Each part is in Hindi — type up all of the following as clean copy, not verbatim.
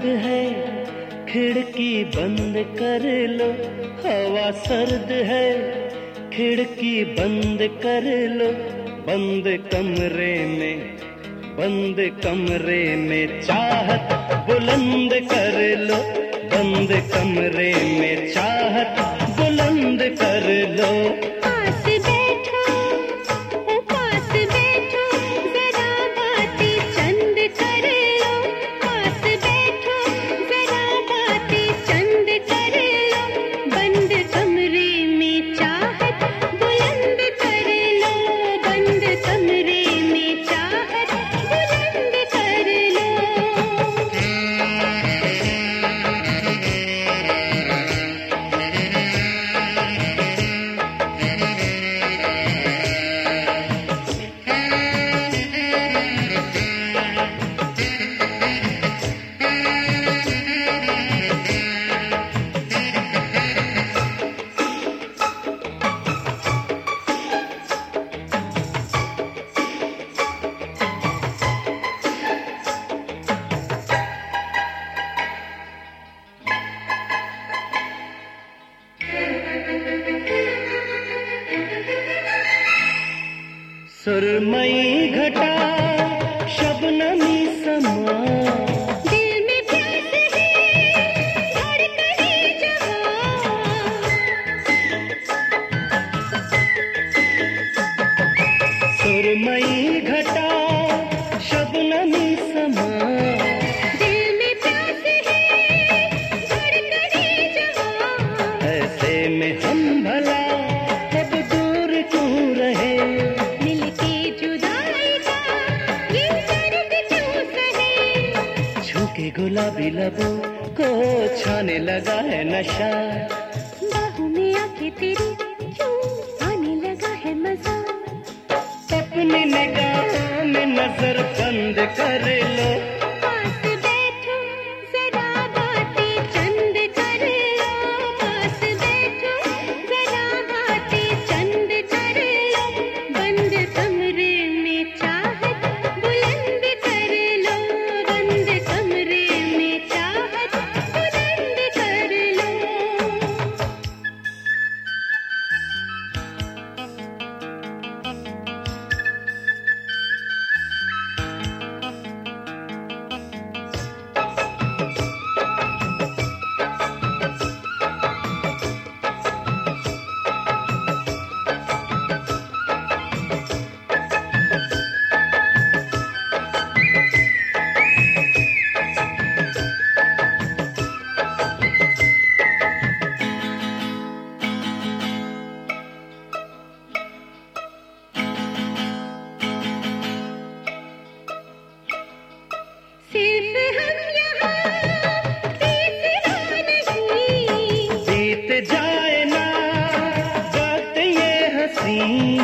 सर्द है, खिड़की बंद कर लो। हवा सर्द है, खिड़की बंद कर लो। बंद कमरे में चाहत बुलंद कर लो। बंद कमरे में चाहत बुलंद कर लो। पास बैठो, जरा बातें चंद कर लो। पास बैठो, जरा बातें चंद कर लो। बंद कमरे में चाहत बुलंद कर लो। बंद कमरे में चाहत बुलंद कर लो। सुरमई घटा शबनमी समा, दिल में प्यास है, धड़कने जवां। सुरमई घटा शबनमी समा, दिल में प्यास है, धड़कने जवां। ऐसे में हम भला अब दूर क्यों रहे। मिलके जुदाई का ये दर्द क्यों सहे। झुके गुलाबी लबों को छाने लगा है नशा। बाहों में आके तेरी क्यों आने लगा है मजा। अपनी निगाहों में नजर बंद कर लो। पास बैठो, जरा बातें चंद कर लो। पास बैठो, जरा बातें चंद कर लो। बंद कमरे में चाहत बुलंद कर लो। बंद कमरे में चाहत बुलंद कर लो। सिर्फ हम यहाँ तीसरा नहीं। बीत जाए ना वक्त ये हंसी।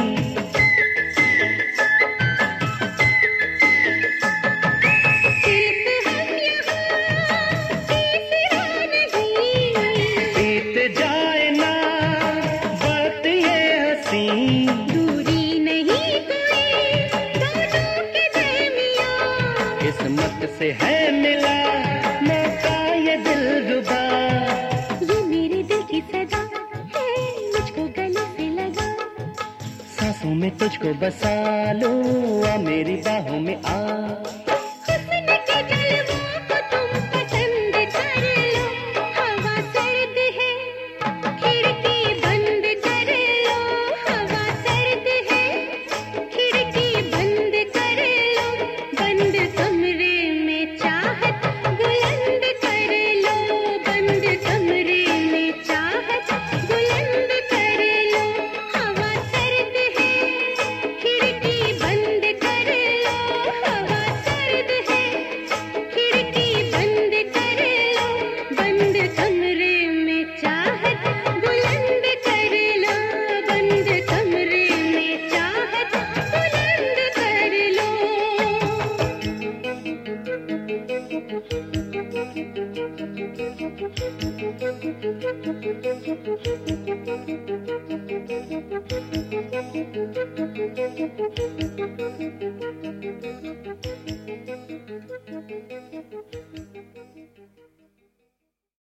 सिर्फ हम यहाँ तीसरा नहीं। बीत जाए ना वक्त ये हंसी। दूरी नहीं कोई दोनों के दरमियाँ। किस्मत से है मिला मौका ये दिलरुबा। ये मेरे दिल की सदा है, मुझको गले से लगा। सांसों में तुझको बसा लूं, आ मेरी बाहों में आ। हुस्न के जलवों को तुम पसंद कर लो। हवा सर्द है, खिड़की बंद कर लो। हवा सर्द है, खिड़की बंद कर लो। बंद कमरे में चाहत बुलंद कर लो। बंद कमरे में चाहत बुलंद कर लो। हवा सर्द है, खिड़की बंद कर लो। हवा सर्द है, खिड़की बंद कर लो। बंद कमरे में चाहत बुलंद कर लो। बंद कमरे में चाहत बुलंद कर लो। Thank you.